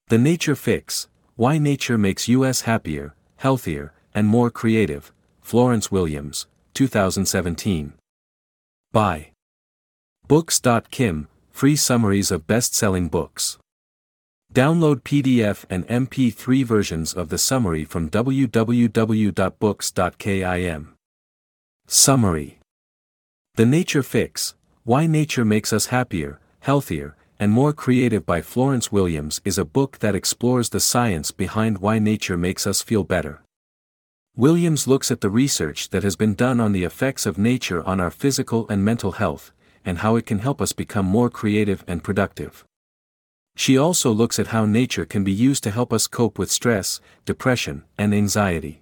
The Nature Fix: Why Nature Makes Us Happier, Healthier, and More Creative, Florence Williams, 2017. By Books.kim, free summaries of best-selling books. Download PDF and MP3 versions of the summary from www.books.kim. Summary: The Nature Fix: Why Nature Makes Us Happier, Healthier, and More Creative by Florence Williams is a book that explores the science behind why nature makes us feel better. Williams looks at the research that has been done on the effects of nature on our physical and mental health, and how it can help us become more creative and productive. She also looks at how nature can be used to help us cope with stress, depression, and anxiety.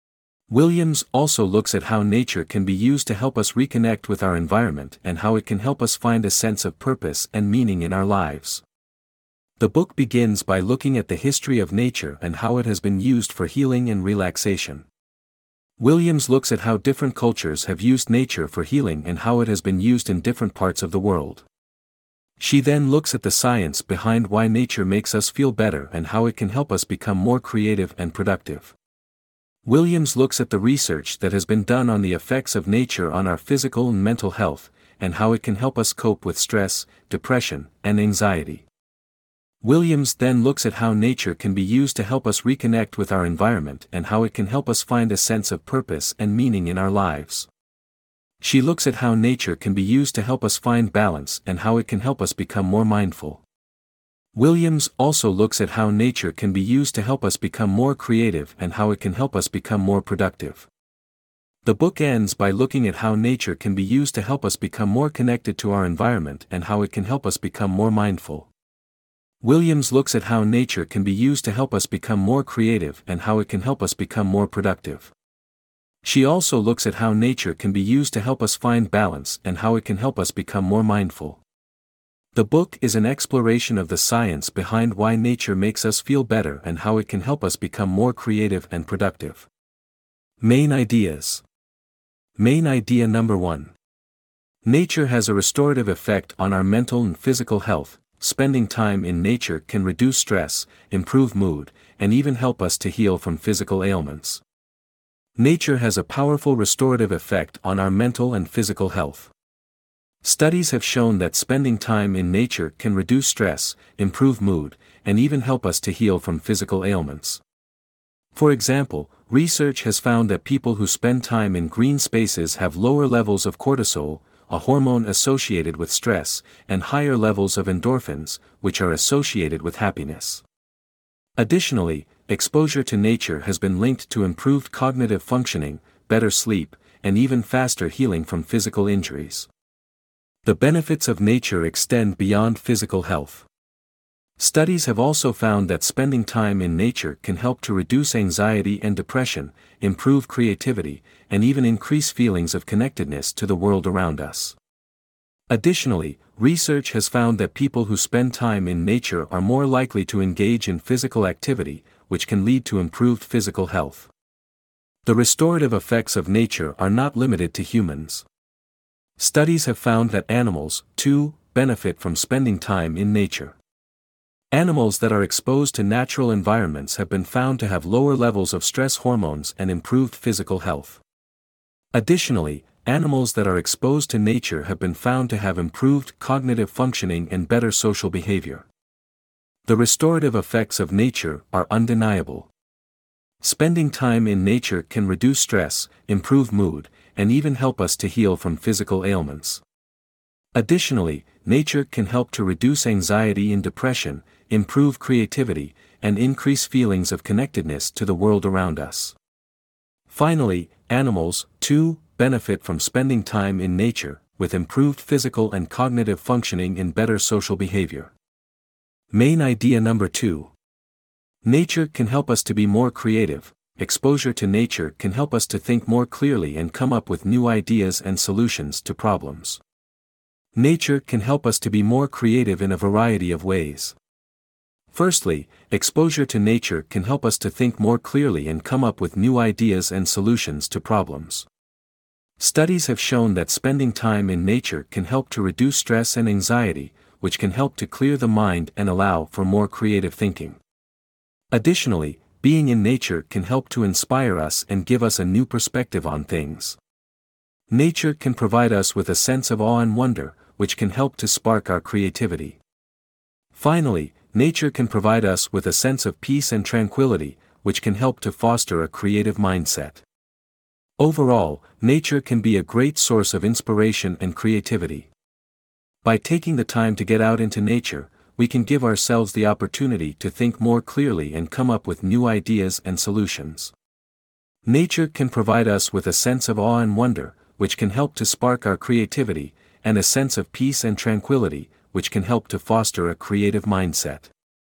Williams also looks at how nature can be used to help us reconnect with our environment and how it can help us find a sense of purpose and meaning in our lives. The book begins by looking at the history of nature and how it has been used for healing and relaxation. Williams looks at how different cultures have used nature for healing and how it has been used in different parts of the world. She then looks at the science behind why nature makes us feel better and how it can help us become more creative and productive. Williams looks at the research that has been done on the effects of nature on our physical and mental health, and how it can help us cope with stress, depression, and anxiety. Williams then looks at how nature can be used to help us reconnect with our environment and how it can help us find a sense of purpose and meaning in our lives. She looks at how nature can be used to help us find balance and how it can help us become more mindful. Williams also looks at how nature can be used to help us become more creative and how it can help us become more productive. The book ends by looking at how nature can be used to help us become more connected to our environment and how it can help us become more mindful. Williams looks at how nature can be used to help us become more creative and how it can help us become more productive. She also looks at how nature can be used to help us find balance and how it can help us become more mindful. The book is an exploration of the science behind why nature makes us feel better and how it can help us become more creative and productive. Main ideas. Main idea number 1. Nature has a restorative effect on our mental and physical health. Spending time in nature can reduce stress, improve mood, and even help us to heal from physical ailments. Nature has a powerful restorative effect on our mental and physical health. Studies have shown that spending time in nature can reduce stress, improve mood, and even help us to heal from physical ailments. For example, research has found that people who spend time in green spaces have lower levels of cortisol, a hormone associated with stress, and higher levels of endorphins, which are associated with happiness. Additionally, exposure to nature has been linked to improved cognitive functioning, better sleep, and even faster healing from physical injuries. The benefits of nature extend beyond physical health. Studies have also found that spending time in nature can help to reduce anxiety and depression, improve creativity, and even increase feelings of connectedness to the world around us. Additionally, research has found that people who spend time in nature are more likely to engage in physical activity, which can lead to improved physical health. The restorative effects of nature are not limited to humans. Studies have found that animals, too, benefit from spending time in nature. Animals that are exposed to natural environments have been found to have lower levels of stress hormones and improved physical health. Additionally, animals that are exposed to nature have been found to have improved cognitive functioning and better social behavior. The restorative effects of nature are undeniable. Spending time in nature can reduce stress, improve mood, and even help us to heal from physical ailments. Additionally, nature can help to reduce anxiety and depression, improve creativity, and increase feelings of connectedness to the world around us. Finally, animals, too, benefit from spending time in nature, with improved physical and cognitive functioning and better social behavior. Main idea number 2. Nature can help us to be more creative. Exposure to nature can help us to think more clearly and come up with new ideas and solutions to problems. Nature can help us to be more creative in a variety of ways. Firstly, exposure to nature can help us to think more clearly and come up with new ideas and solutions to problems. Studies have shown that spending time in nature can help to reduce stress and anxiety, which can help to clear the mind and allow for more creative thinking. Additionally, being in nature can help to inspire us and give us a new perspective on things. Nature can provide us with a sense of awe and wonder, which can help to spark our creativity. Finally, nature can provide us with a sense of peace and tranquility, which can help to foster a creative mindset. Overall, nature can be a great source of inspiration and creativity. By taking the time to get out into nature, we can give ourselves the opportunity to think more clearly and come up with new ideas and solutions. Nature can provide us with a sense of awe and wonder, which can help to spark our creativity, and a sense of peace and tranquility, which can help to foster a creative mindset.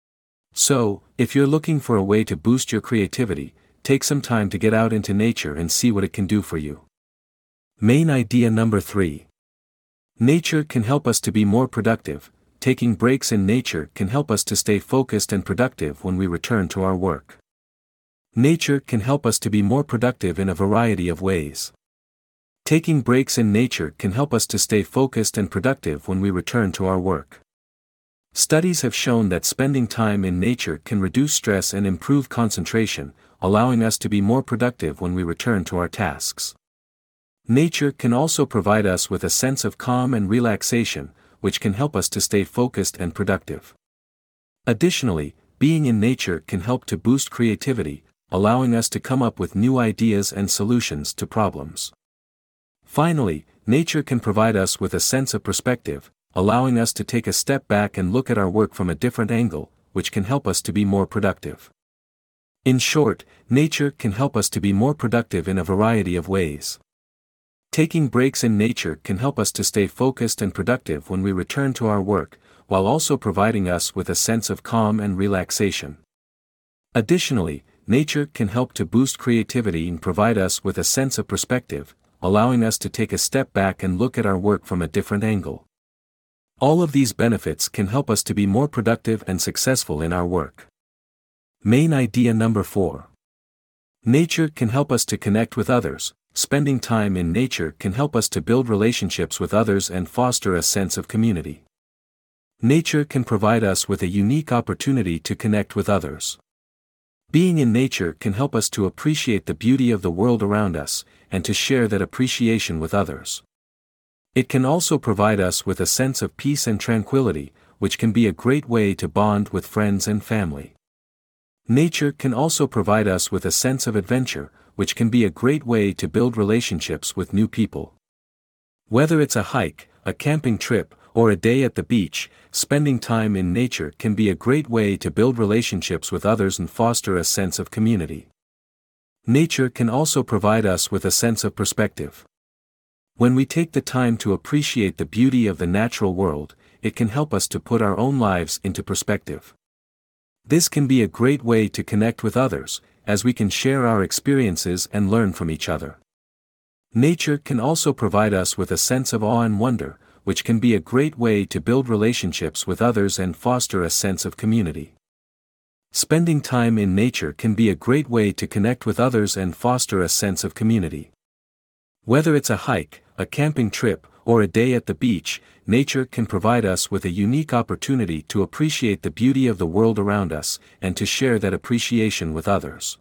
So, if you're looking for a way to boost your creativity, take some time to get out into nature and see what it can do for you. Main idea number 3. Nature can help us to be more productive. Taking breaks in nature can help us to stay focused and productive when we return to our work. Nature can help us to be more productive in a variety of ways. Taking breaks in nature can help us to stay focused and productive when we return to our work. Studies have shown that spending time in nature can reduce stress and improve concentration, allowing us to be more productive when we return to our tasks. Nature can also provide us with a sense of calm and relaxation, which can help us to stay focused and productive. Additionally, being in nature can help to boost creativity, allowing us to come up with new ideas and solutions to problems. Finally, nature can provide us with a sense of perspective, allowing us to take a step back and look at our work from a different angle, which can help us to be more productive. In short, nature can help us to be more productive in a variety of ways. Taking breaks in nature can help us to stay focused and productive when we return to our work, while also providing us with a sense of calm and relaxation. Additionally, nature can help to boost creativity and provide us with a sense of perspective, allowing us to take a step back and look at our work from a different angle. All of these benefits can help us to be more productive and successful in our work. Main idea number 4. Nature can help us to connect with others. Spending time in nature can help us to build relationships with others and foster a sense of community. Nature can provide us with a unique opportunity to connect with others. Being in nature can help us to appreciate the beauty of the world around us, and to share that appreciation with others. It can also provide us with a sense of peace and tranquility, which can be a great way to bond with friends and family. Nature can also provide us with a sense of adventure, which can be a great way to build relationships with new people. Whether it's a hike, a camping trip, or a day at the beach, spending time in nature can be a great way to build relationships with others and foster a sense of community. Nature can also provide us with a sense of perspective. When we take the time to appreciate the beauty of the natural world, it can help us to put our own lives into perspective. This can be a great way to connect with others, as we can share our experiences and learn from each other. Nature can also provide us with a sense of awe and wonder, which can be a great way to build relationships with others and foster a sense of community. Spending time in nature can be a great way to connect with others and foster a sense of community. Whether it's a hike, a camping trip, or a day at the beach, nature can provide us with a unique opportunity to appreciate the beauty of the world around us, and to share that appreciation with others.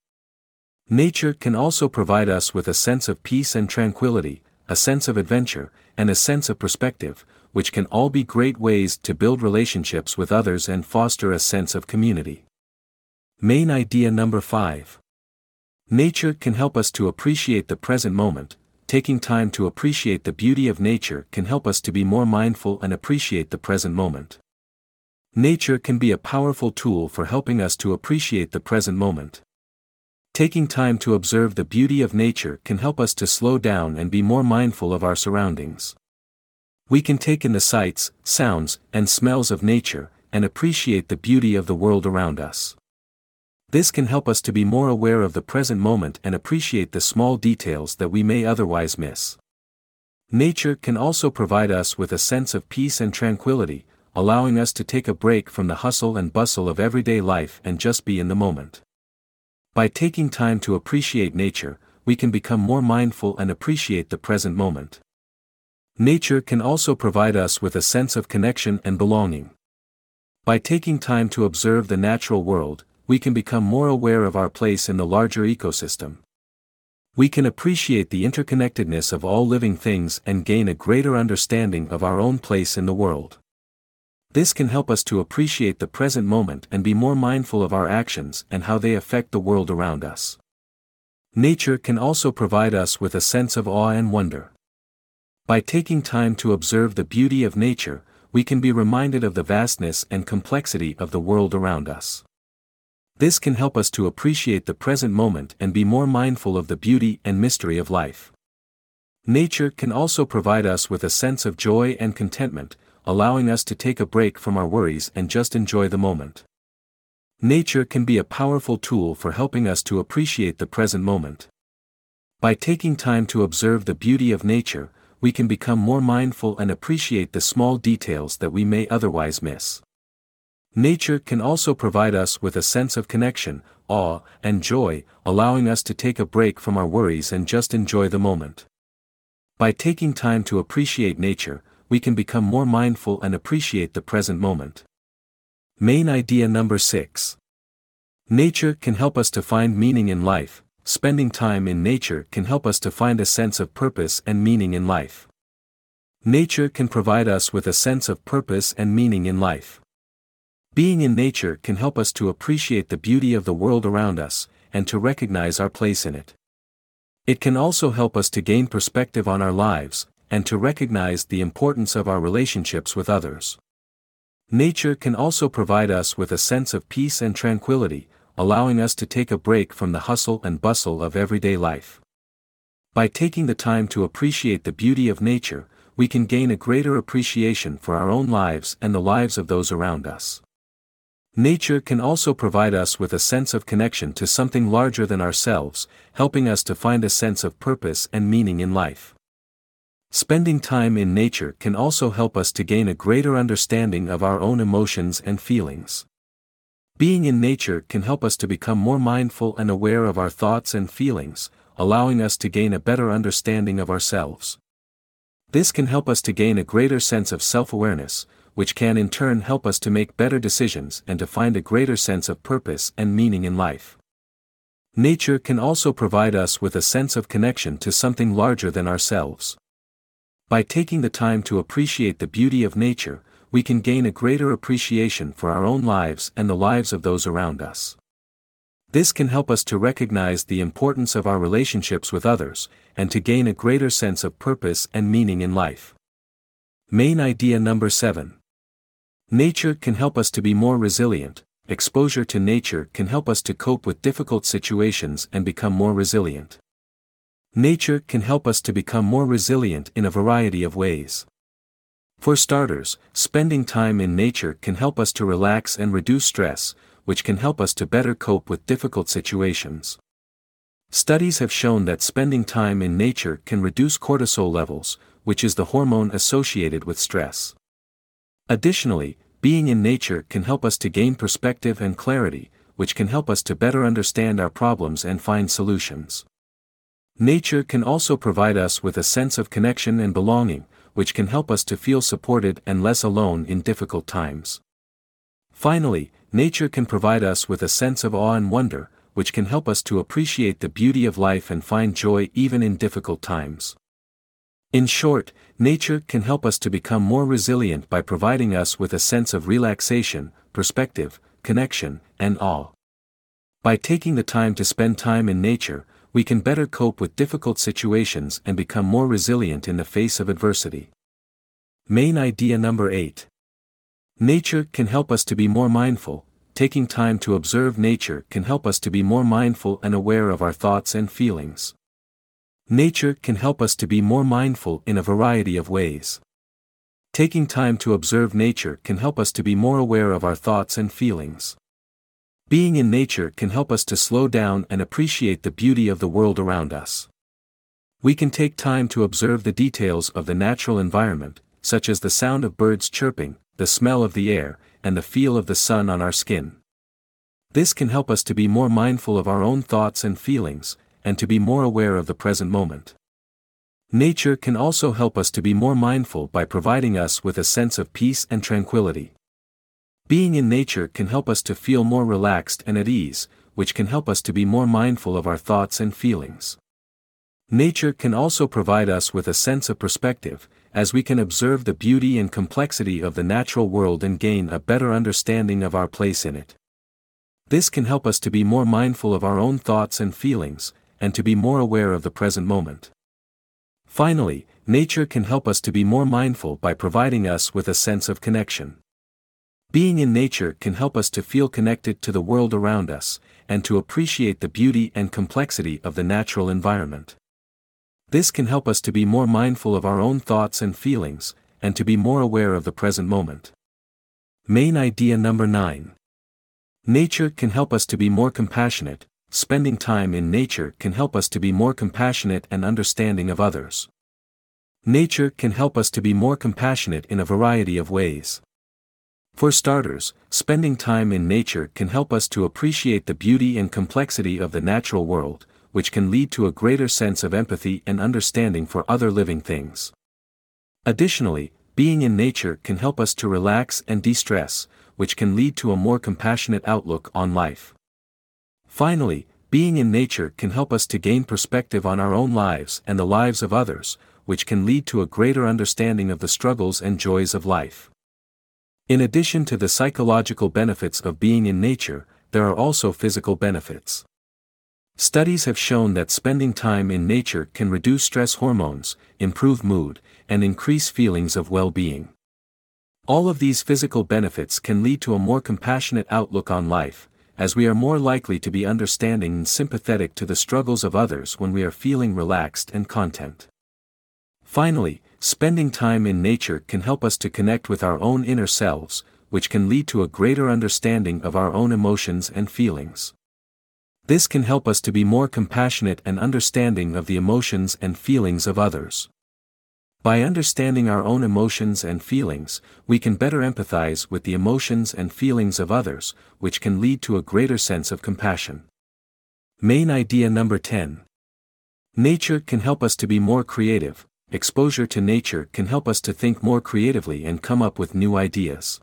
Nature can also provide us with a sense of peace and tranquility, a sense of adventure, and a sense of perspective, which can all be great ways to build relationships with others and foster a sense of community. Main idea number 5. Nature can help us to appreciate the present moment. Taking time to appreciate the beauty of nature can help us to be more mindful and appreciate the present moment. Nature can be a powerful tool for helping us to appreciate the present moment. Taking time to observe the beauty of nature can help us to slow down and be more mindful of our surroundings. We can take in the sights, sounds, and smells of nature, and appreciate the beauty of the world around us. This can help us to be more aware of the present moment and appreciate the small details that we may otherwise miss. Nature can also provide us with a sense of peace and tranquility, allowing us to take a break from the hustle and bustle of everyday life and just be in the moment. By taking time to appreciate nature, we can become more mindful and appreciate the present moment. Nature can also provide us with a sense of connection and belonging. By taking time to observe the natural world, we can become more aware of our place in the larger ecosystem. We can appreciate the interconnectedness of all living things and gain a greater understanding of our own place in the world. This can help us to appreciate the present moment and be more mindful of our actions and how they affect the world around us. Nature can also provide us with a sense of awe and wonder. By taking time to observe the beauty of nature, we can be reminded of the vastness and complexity of the world around us. This can help us to appreciate the present moment and be more mindful of the beauty and mystery of life. Nature can also provide us with a sense of joy and contentment, allowing us to take a break from our worries and just enjoy the moment. Nature can be a powerful tool for helping us to appreciate the present moment. By taking time to observe the beauty of nature, we can become more mindful and appreciate the small details that we may otherwise miss. Nature can also provide us with a sense of connection, awe, and joy, allowing us to take a break from our worries and just enjoy the moment. By taking time to appreciate nature, we can become more mindful and appreciate the present moment. Main idea number 6. Nature can help us to find meaning in life. Spending time in nature can help us to find a sense of purpose and meaning in life. Nature can provide us with a sense of purpose and meaning in life. Being in nature can help us to appreciate the beauty of the world around us, and to recognize our place in it. It can also help us to gain perspective on our lives, and to recognize the importance of our relationships with others. Nature can also provide us with a sense of peace and tranquility, allowing us to take a break from the hustle and bustle of everyday life. By taking the time to appreciate the beauty of nature, we can gain a greater appreciation for our own lives and the lives of those around us. Nature can also provide us with a sense of connection to something larger than ourselves, helping us to find a sense of purpose and meaning in life. Spending time in nature can also help us to gain a greater understanding of our own emotions and feelings. Being in nature can help us to become more mindful and aware of our thoughts and feelings, allowing us to gain a better understanding of ourselves. This can help us to gain a greater sense of self-awareness, which can in turn help us to make better decisions and to find a greater sense of purpose and meaning in life. Nature can also provide us with a sense of connection to something larger than ourselves. By taking the time to appreciate the beauty of nature, we can gain a greater appreciation for our own lives and the lives of those around us. This can help us to recognize the importance of our relationships with others, and to gain a greater sense of purpose and meaning in life. Main idea number 7. Nature can help us to be more resilient. Exposure to nature can help us to cope with difficult situations and become more resilient. Nature can help us to become more resilient in a variety of ways. For starters, spending time in nature can help us to relax and reduce stress, which can help us to better cope with difficult situations. Studies have shown that spending time in nature can reduce cortisol levels, which is the hormone associated with stress. Additionally, being in nature can help us to gain perspective and clarity, which can help us to better understand our problems and find solutions. Nature can also provide us with a sense of connection and belonging, which can help us to feel supported and less alone in difficult times. Finally, nature can provide us with a sense of awe and wonder, which can help us to appreciate the beauty of life and find joy even in difficult times. In short, nature can help us to become more resilient by providing us with a sense of relaxation, perspective, connection, and awe. By taking the time to spend time in nature, we can better cope with difficult situations and become more resilient in the face of adversity. Main idea number 8. Nature can help us to be more mindful. Taking time to observe nature can help us to be more mindful and aware of our thoughts and feelings. Nature can help us to be more mindful in a variety of ways. Taking time to observe nature can help us to be more aware of our thoughts and feelings. Being in nature can help us to slow down and appreciate the beauty of the world around us. We can take time to observe the details of the natural environment, such as the sound of birds chirping, the smell of the air, and the feel of the sun on our skin. This can help us to be more mindful of our own thoughts and feelings, and to be more aware of the present moment. Nature can also help us to be more mindful by providing us with a sense of peace and tranquility. Being in nature can help us to feel more relaxed and at ease, which can help us to be more mindful of our thoughts and feelings. Nature can also provide us with a sense of perspective, as we can observe the beauty and complexity of the natural world and gain a better understanding of our place in it. This can help us to be more mindful of our own thoughts and feelings, and to be more aware of the present moment. Finally, nature can help us to be more mindful by providing us with a sense of connection. Being in nature can help us to feel connected to the world around us, and to appreciate the beauty and complexity of the natural environment. This can help us to be more mindful of our own thoughts and feelings, and to be more aware of the present moment. Main idea number 9. Nature can help us to be more compassionate. Spending time in nature can help us to be more compassionate and understanding of others. Nature can help us to be more compassionate in a variety of ways. For starters, spending time in nature can help us to appreciate the beauty and complexity of the natural world, which can lead to a greater sense of empathy and understanding for other living things. Additionally, being in nature can help us to relax and de-stress, which can lead to a more compassionate outlook on life. Finally, being in nature can help us to gain perspective on our own lives and the lives of others, which can lead to a greater understanding of the struggles and joys of life. In addition to the psychological benefits of being in nature, there are also physical benefits. Studies have shown that spending time in nature can reduce stress hormones, improve mood, and increase feelings of well-being. All of these physical benefits can lead to a more compassionate outlook on life, as we are more likely to be understanding and sympathetic to the struggles of others when we are feeling relaxed and content. Finally, spending time in nature can help us to connect with our own inner selves, which can lead to a greater understanding of our own emotions and feelings. This can help us to be more compassionate and understanding of the emotions and feelings of others. By understanding our own emotions and feelings, we can better empathize with the emotions and feelings of others, which can lead to a greater sense of compassion. Main idea number 10. Nature can help us to be more creative. Exposure to nature can help us to think more creatively and come up with new ideas.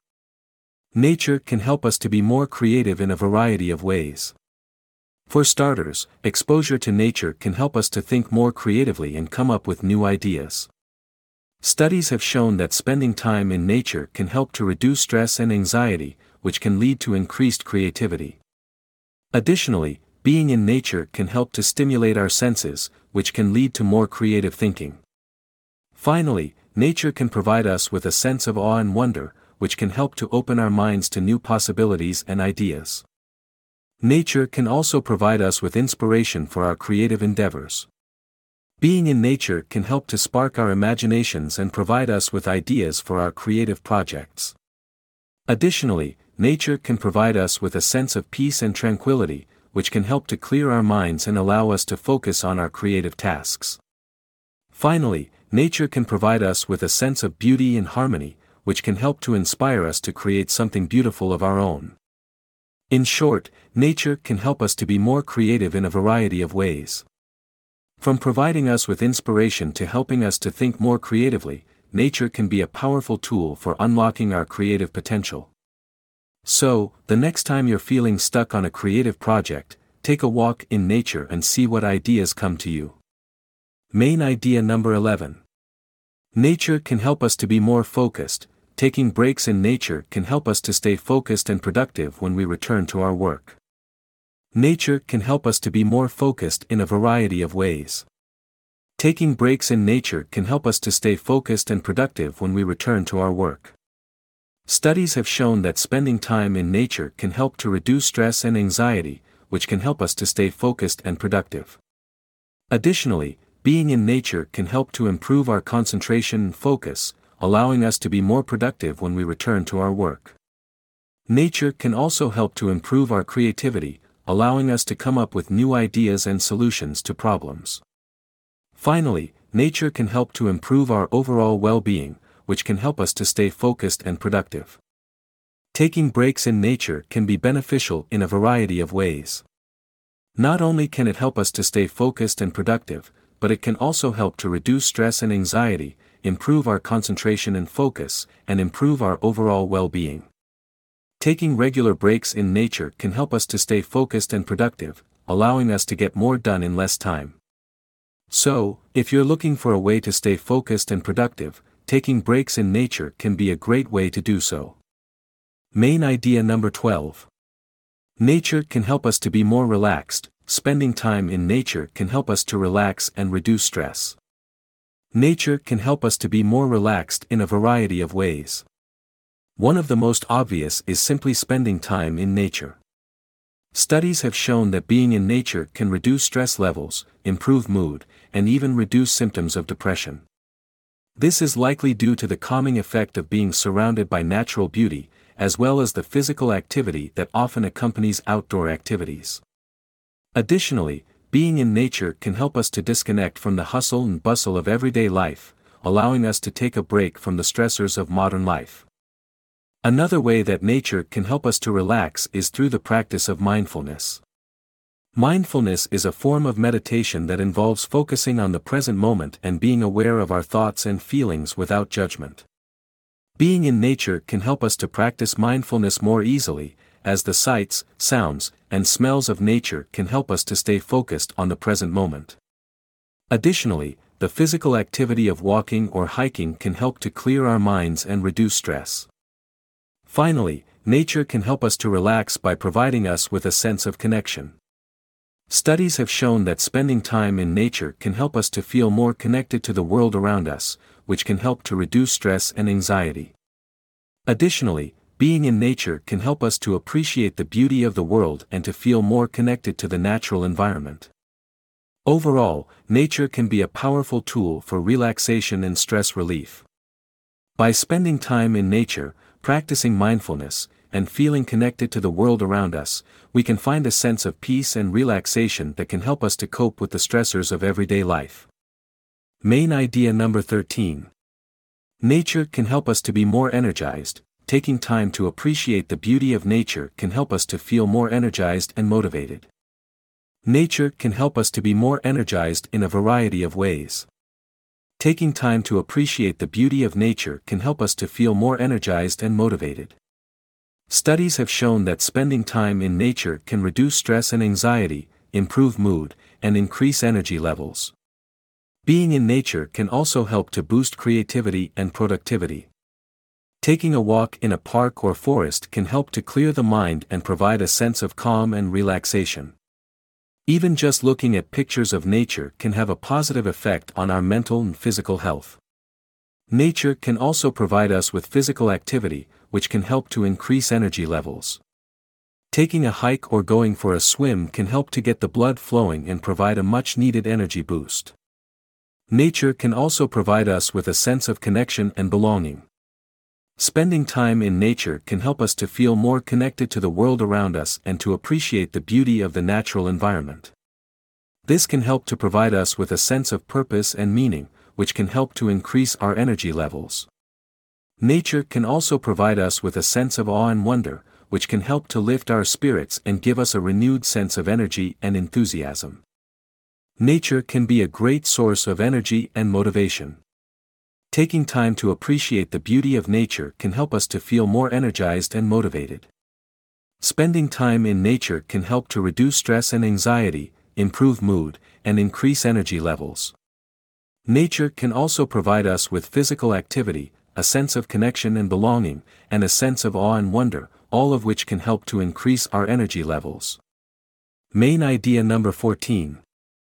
Nature can help us to be more creative in a variety of ways. For starters, exposure to nature can help us to think more creatively and come up with new ideas. Studies have shown that spending time in nature can help to reduce stress and anxiety, which can lead to increased creativity. Additionally, being in nature can help to stimulate our senses, which can lead to more creative thinking. Finally, nature can provide us with a sense of awe and wonder, which can help to open our minds to new possibilities and ideas. Nature can also provide us with inspiration for our creative endeavors. Being in nature can help to spark our imaginations and provide us with ideas for our creative projects. Additionally, nature can provide us with a sense of peace and tranquility, which can help to clear our minds and allow us to focus on our creative tasks. Finally, nature can provide us with a sense of beauty and harmony, which can help to inspire us to create something beautiful of our own. In short, nature can help us to be more creative in a variety of ways. From providing us with inspiration to helping us to think more creatively, nature can be a powerful tool for unlocking our creative potential. So, the next time you're feeling stuck on a creative project, take a walk in nature and see what ideas come to you. Main idea number 11. Nature can help us to be more focused. Taking breaks in nature can help us to stay focused and productive when we return to our work. Nature can help us to be more focused in a variety of ways. Taking breaks in nature can help us to stay focused and productive when we return to our work. Studies have shown that spending time in nature can help to reduce stress and anxiety, which can help us to stay focused and productive. Additionally, being in nature can help to improve our concentration and focus, allowing us to be more productive when we return to our work. Nature can also help to improve our creativity, allowing us to come up with new ideas and solutions to problems. Finally, nature can help to improve our overall well-being, which can help us to stay focused and productive. Taking breaks in nature can be beneficial in a variety of ways. Not only can it help us to stay focused and productive, but it can also help to reduce stress and anxiety, improve our concentration and focus, and improve our overall well-being. Taking regular breaks in nature can help us to stay focused and productive, allowing us to get more done in less time. So, if you're looking for a way to stay focused and productive, taking breaks in nature can be a great way to do so. Main idea number 12. Nature can help us to be more relaxed. Spending time in nature can help us to relax and reduce stress. Nature can help us to be more relaxed in a variety of ways. One of the most obvious is simply spending time in nature. Studies have shown that being in nature can reduce stress levels, improve mood, and even reduce symptoms of depression. This is likely due to the calming effect of being surrounded by natural beauty, as well as the physical activity that often accompanies outdoor activities. Additionally, being in nature can help us to disconnect from the hustle and bustle of everyday life, allowing us to take a break from the stressors of modern life. Another way that nature can help us to relax is through the practice of mindfulness. Mindfulness is a form of meditation that involves focusing on the present moment and being aware of our thoughts and feelings without judgment. Being in nature can help us to practice mindfulness more easily, as the sights, sounds, and smells of nature can help us to stay focused on the present moment. Additionally, the physical activity of walking or hiking can help to clear our minds and reduce stress. Finally, nature can help us to relax by providing us with a sense of connection. Studies have shown that spending time in nature can help us to feel more connected to the world around us, which can help to reduce stress and anxiety. Additionally, being in nature can help us to appreciate the beauty of the world and to feel more connected to the natural environment. Overall, nature can be a powerful tool for relaxation and stress relief. By spending time in nature, practicing mindfulness, and feeling connected to the world around us, we can find a sense of peace and relaxation that can help us to cope with the stressors of everyday life. Main idea number 13. Nature can help us to be more energized. Taking time to appreciate the beauty of nature can help us to feel more energized and motivated. Nature can help us to be more energized in a variety of ways. Taking time to appreciate the beauty of nature can help us to feel more energized and motivated. Studies have shown that spending time in nature can reduce stress and anxiety, improve mood, and increase energy levels. Being in nature can also help to boost creativity and productivity. Taking a walk in a park or forest can help to clear the mind and provide a sense of calm and relaxation. Even just looking at pictures of nature can have a positive effect on our mental and physical health. Nature can also provide us with physical activity, which can help to increase energy levels. Taking a hike or going for a swim can help to get the blood flowing and provide a much-needed energy boost. Nature can also provide us with a sense of connection and belonging. Spending time in nature can help us to feel more connected to the world around us and to appreciate the beauty of the natural environment. This can help to provide us with a sense of purpose and meaning, which can help to increase our energy levels. Nature can also provide us with a sense of awe and wonder, which can help to lift our spirits and give us a renewed sense of energy and enthusiasm. Nature can be a great source of energy and motivation. Taking time to appreciate the beauty of nature can help us to feel more energized and motivated. Spending time in nature can help to reduce stress and anxiety, improve mood, and increase energy levels. Nature can also provide us with physical activity, a sense of connection and belonging, and a sense of awe and wonder, all of which can help to increase our energy levels. Main idea number 14.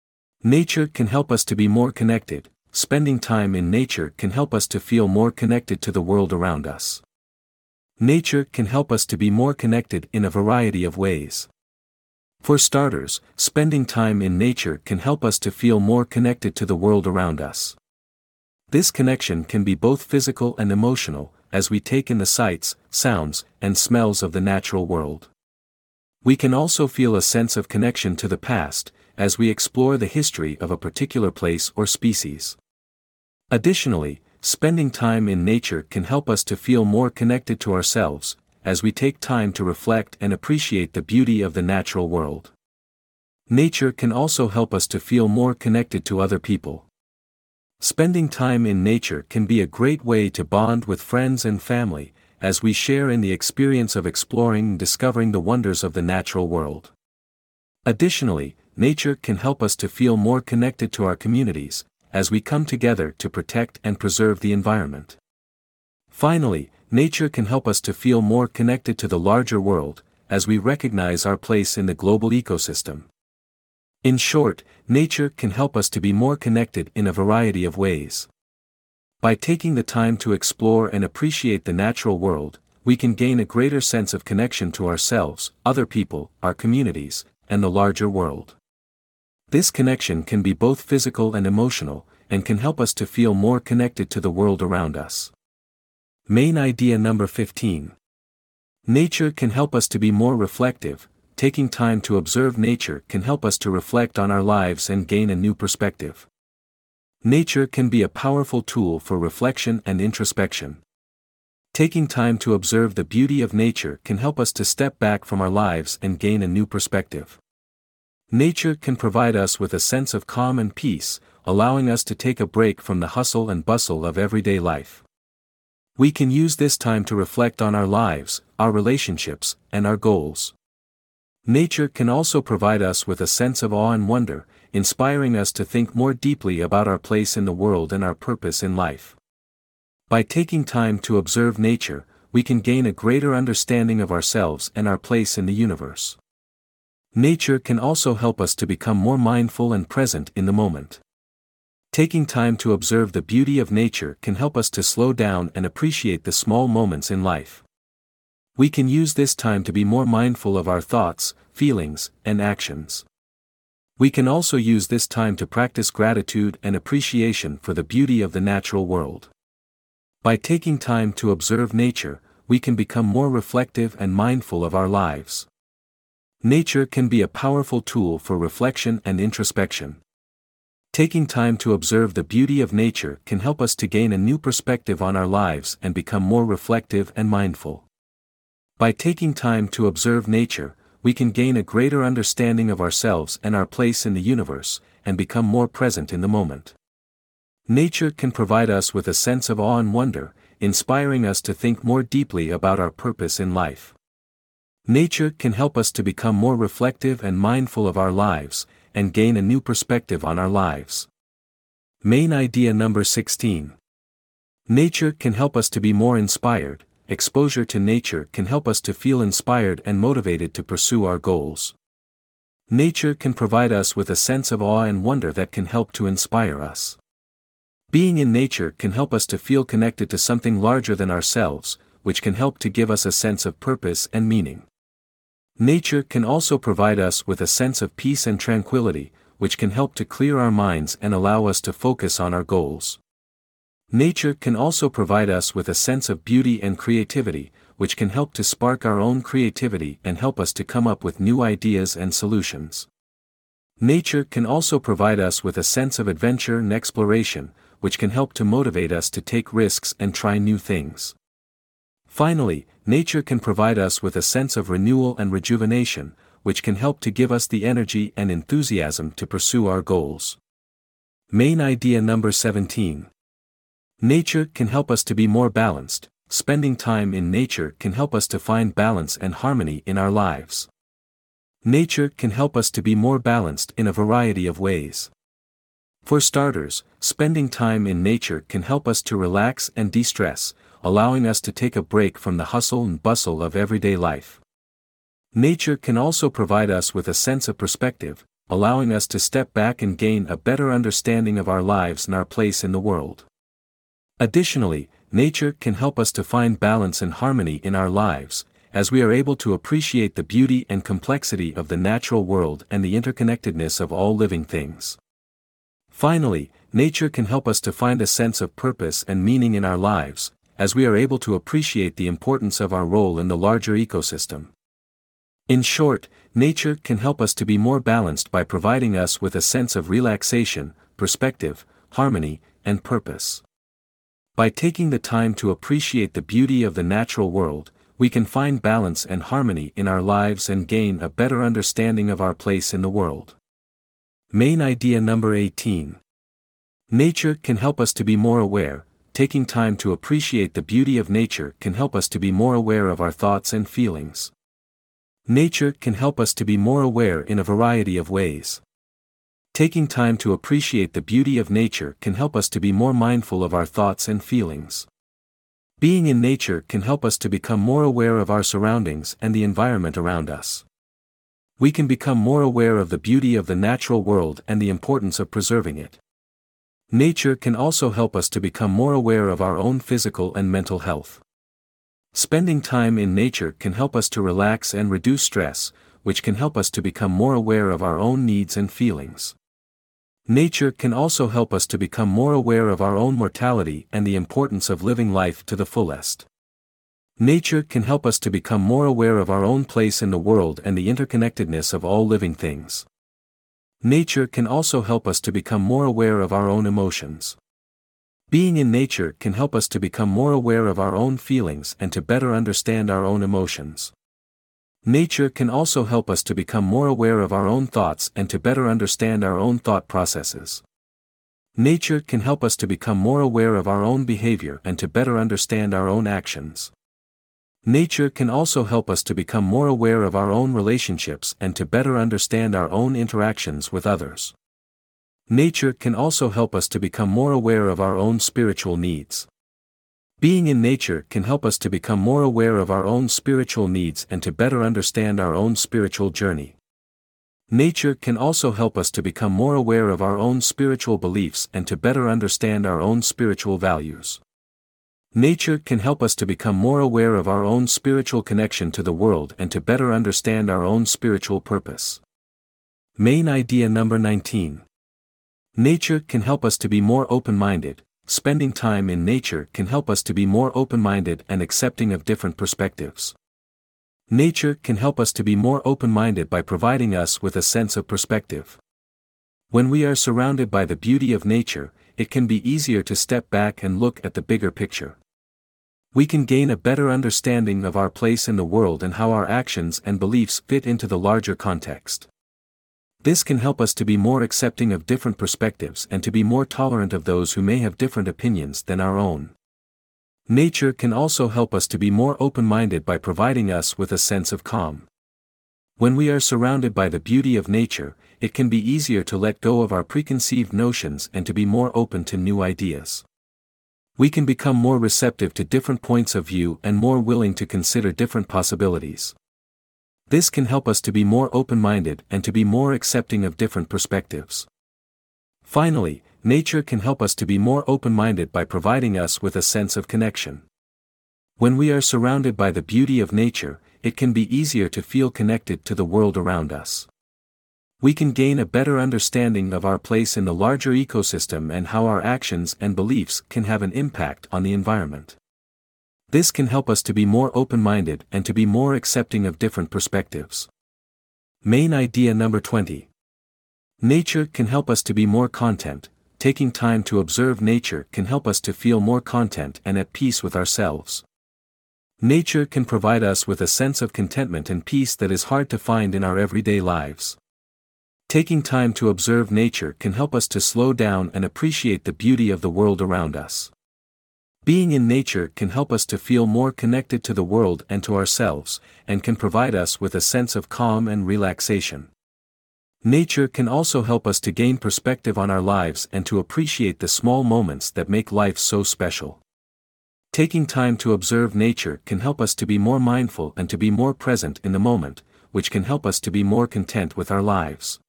Nature can help us to be more connected. Spending time in nature can help us to feel more connected to the world around us. Nature can help us to be more connected in a variety of ways. For starters, spending time in nature can help us to feel more connected to the world around us. This connection can be both physical and emotional, as we take in the sights, sounds, and smells of the natural world. We can also feel a sense of connection to the past, as we explore the history of a particular place or species. Additionally, spending time in nature can help us to feel more connected to ourselves, as we take time to reflect and appreciate the beauty of the natural world. Nature can also help us to feel more connected to other people. Spending time in nature can be a great way to bond with friends and family, as we share in the experience of exploring and discovering the wonders of the natural world. Additionally, nature can help us to feel more connected to our communities, as we come together to protect and preserve the environment. Finally, nature can help us to feel more connected to the larger world, as we recognize our place in the global ecosystem. In short, nature can help us to be more connected in a variety of ways. By taking the time to explore and appreciate the natural world, we can gain a greater sense of connection to ourselves, other people, our communities, and the larger world. This connection can be both physical and emotional, and can help us to feel more connected to the world around us. Main idea number 15. Nature can help us to be more reflective. Taking time to observe nature can help us to reflect on our lives and gain a new perspective. Nature can be a powerful tool for reflection and introspection. Taking time to observe the beauty of nature can help us to step back from our lives and gain a new perspective. Nature can provide us with a sense of calm and peace, allowing us to take a break from the hustle and bustle of everyday life. We can use this time to reflect on our lives, our relationships, and our goals. Nature can also provide us with a sense of awe and wonder, inspiring us to think more deeply about our place in the world and our purpose in life. By taking time to observe nature, we can gain a greater understanding of ourselves and our place in the universe. Nature can also help us to become more mindful and present in the moment. Taking time to observe the beauty of nature can help us to slow down and appreciate the small moments in life. We can use this time to be more mindful of our thoughts, feelings, and actions. We can also use this time to practice gratitude and appreciation for the beauty of the natural world. By taking time to observe nature, we can become more reflective and mindful of our lives. Nature can be a powerful tool for reflection and introspection. Taking time to observe the beauty of nature can help us to gain a new perspective on our lives and become more reflective and mindful. By taking time to observe nature, we can gain a greater understanding of ourselves and our place in the universe, and become more present in the moment. Nature can provide us with a sense of awe and wonder, inspiring us to think more deeply about our purpose in life. Nature can help us to become more reflective and mindful of our lives, and gain a new perspective on our lives. Main idea number 16. Nature can help us to be more inspired. Exposure to nature can help us to feel inspired and motivated to pursue our goals. Nature can provide us with a sense of awe and wonder that can help to inspire us. Being in nature can help us to feel connected to something larger than ourselves, which can help to give us a sense of purpose and meaning. Nature can also provide us with a sense of peace and tranquility, which can help to clear our minds and allow us to focus on our goals. Nature can also provide us with a sense of beauty and creativity, which can help to spark our own creativity and help us to come up with new ideas and solutions. Nature can also provide us with a sense of adventure and exploration, which can help to motivate us to take risks and try new things. Finally, nature can provide us with a sense of renewal and rejuvenation, which can help to give us the energy and enthusiasm to pursue our goals. Main idea number 17. Nature can help us to be more balanced. Spending time in nature can help us to find balance and harmony in our lives. Nature can help us to be more balanced in a variety of ways. For starters, spending time in nature can help us to relax and de-stress, allowing us to take a break from the hustle and bustle of everyday life. Nature can also provide us with a sense of perspective, allowing us to step back and gain a better understanding of our lives and our place in the world. Additionally, nature can help us to find balance and harmony in our lives, as we are able to appreciate the beauty and complexity of the natural world and the interconnectedness of all living things. Finally, nature can help us to find a sense of purpose and meaning in our lives, as we are able to appreciate the importance of our role in the larger ecosystem. In short, nature can help us to be more balanced by providing us with a sense of relaxation, perspective, harmony, and purpose. By taking the time to appreciate the beauty of the natural world, we can find balance and harmony in our lives and gain a better understanding of our place in the world. Main idea number 18. Nature can help us to be more aware. taking time to appreciate the beauty of nature can help us to be more aware of our thoughts and feelings. Nature can help us to be more aware in a variety of ways. Taking time to appreciate the beauty of nature can help us to be more mindful of our thoughts and feelings. Being in nature can help us to become more aware of our surroundings and the environment around us. We can become more aware of the beauty of the natural world and the importance of preserving it. Nature can also help us to become more aware of our own physical and mental health. Spending time in nature can help us to relax and reduce stress, which can help us to become more aware of our own needs and feelings. Nature can also help us to become more aware of our own mortality and the importance of living life to the fullest. Nature can help us to become more aware of our own place in the world and the interconnectedness of all living things. Nature can also help us to become more aware of our own emotions. Being in nature can help us to become more aware of our own feelings and to better understand our own emotions. Nature can also help us to become more aware of our own thoughts and to better understand our own thought processes. Nature can help us to become more aware of our own behavior and to better understand our own actions. Nature can also help us to become more aware of our own relationships and to better understand our own interactions with others. Nature can also help us to become more aware of our own spiritual needs. Being in nature can help us to become more aware of our own spiritual needs and to better understand our own spiritual journey. Nature can also help us to become more aware of our own spiritual beliefs and to better understand our own spiritual values. Nature can help us to become more aware of our own spiritual connection to the world and to better understand our own spiritual purpose. Main idea number 19. Nature can help us to be more open-minded. Spending time in nature can help us to be more open-minded and accepting of different perspectives. Nature can help us to be more open-minded by providing us with a sense of perspective. When we are surrounded by the beauty of nature, it can be easier to step back and look at the bigger picture. We can gain a better understanding of our place in the world and how our actions and beliefs fit into the larger context. This can help us to be more accepting of different perspectives and to be more tolerant of those who may have different opinions than our own. Nature can also help us to be more open-minded by providing us with a sense of calm. When we are surrounded by the beauty of nature, it can be easier to let go of our preconceived notions and to be more open to new ideas. We can become more receptive to different points of view and more willing to consider different possibilities. This can help us to be more open-minded and to be more accepting of different perspectives. Finally, nature can help us to be more open-minded by providing us with a sense of connection. When we are surrounded by the beauty of nature, it can be easier to feel connected to the world around us. We can gain a better understanding of our place in the larger ecosystem and how our actions and beliefs can have an impact on the environment. This can help us to be more open-minded and to be more accepting of different perspectives. Main idea number 20. Nature can help us to be more content. Taking time to observe nature can help us to feel more content and at peace with ourselves. Nature can provide us with a sense of contentment and peace that is hard to find in our everyday lives. Taking time to observe nature can help us to slow down and appreciate the beauty of the world around us. Being in nature can help us to feel more connected to the world and to ourselves, and can provide us with a sense of calm and relaxation. Nature can also help us to gain perspective on our lives and to appreciate the small moments that make life so special. Taking time to observe nature can help us to be more mindful and to be more present in the moment, which can help us to be more content with our lives.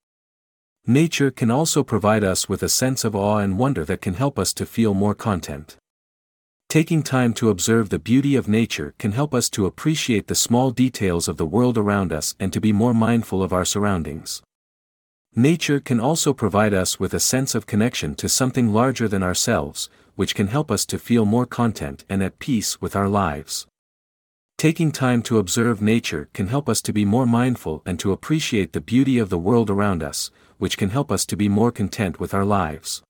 Nature can also provide us with a sense of awe and wonder that can help us to feel more content. Taking time to observe the beauty of nature can help us to appreciate the small details of the world around us and to be more mindful of our surroundings. Nature can also provide us with a sense of connection to something larger than ourselves, which can help us to feel more content and at peace with our lives. Taking time to observe nature can help us to be more mindful and to appreciate the beauty of the world around us, which can help us to be more content with our lives.